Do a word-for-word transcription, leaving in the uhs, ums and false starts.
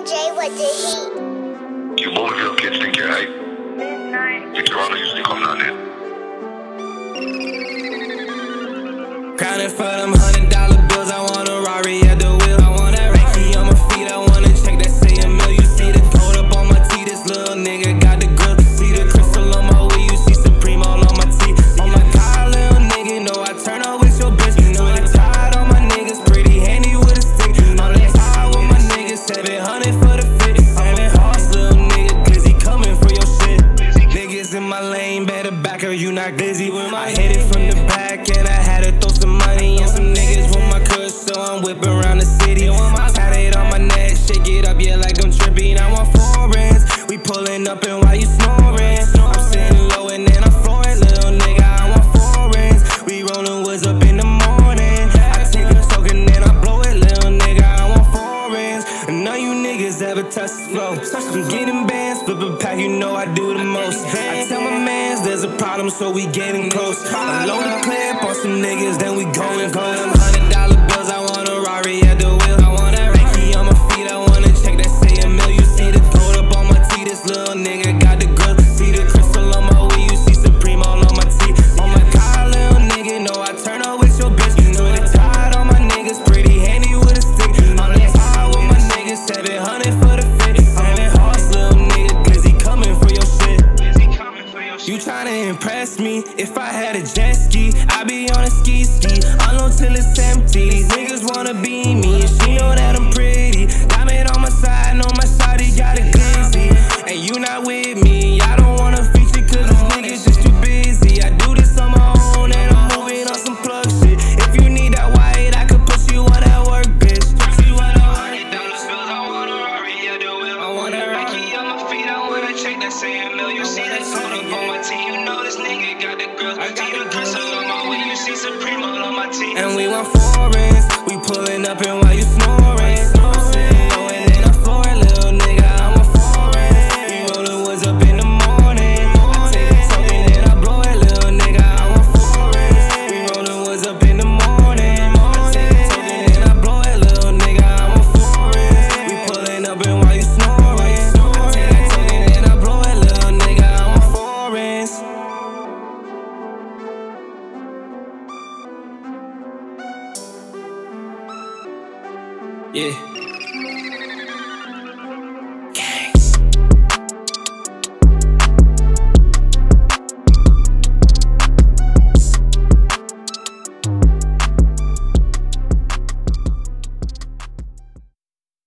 J with the heat. You Louisville kids think you're hype. You Toronto usually come down there. Crowded for them hundred dollar bills. I want a Rari at the wheel. I want that Reiki on my feet. I want a check that say a mil. You see the coat up on my teeth. This little nigga got the grill. See the crystal on my way. You see Supreme all on my teeth. On my car, little nigga. Know I turn up with your bitch. You know I tied on my niggas. Pretty handy with a stick. On the tie with my niggas. Seven hundred for the fit. Seven horse, little nigga. Glizzy coming for your shit. Niggas in my lane, better back her. You not glizzy when I hit it from the back. And I had to throw some money and some niggas want my kush, so I'm whipping around the city. Tatted on my neck, shake it up, yeah, like I'm tripping. I want foreigns, we pulling up and while you snoring, I'm sitting low and then I'm flooring, little nigga. I want foreigns, we rolling woods up in the morning. I take a token and I blow it, little nigga. I want foreigns, and none you niggas ever touch the flow. I'm getting bands, flip a pack, you know I do the most. I tell my mans there's a problem, so we getting close. I load the clip on some niggas, then we going, going. Them hundred dollar bills, I want a Rari at the wheel. I want that Reiki on my feet, I want a check that say a mil. You see the coat up on my teeth, this little nigga got the grill. See the crystal on my way, you see Supreme all on my teeth. On my car, little nigga, know I turn up with your bitch. You know they tied on my niggas, pretty handy with a stick. On the tie with my niggas, seven hundred for the fit. Seven horse, little nigga, glizzy coming for your shit. You tryna impress me? If I had a jet ski, I'd be on a ski ski. Unload till it's empty. These niggas wanna be me, and she know that I'm pretty. Diamond on my side, know my shawty got a glizzy. And you not with me, I don't wanna feature cause these niggas just too busy. I do this on my own and I'm moving on some plug shit. If you need that white, I could put you on that work, bitch. You want a hundred dollars bills, I want a Rari at the wheel. I want a Reiki on my feet, I want a check that say a mil. You see that coat up on my teeth, you know this nigga got the grill. I got the crystal on my way, you see Supreme all on my teeth. And we want foreigns, we pulling up and while you snoring, I'm sitting low and then I'm flooring, little nigga. I'm a foreign, we rollin' woods up in the morning. I take a token and I blow it, little nigga. I'm a foreign, we rollin' woods up in the morning. I take a token and I blow it, little nigga. I'm a foreign, we pulling up and while you snoring, I take a token and I blow it, little nigga. I'm a foreign. Yeah.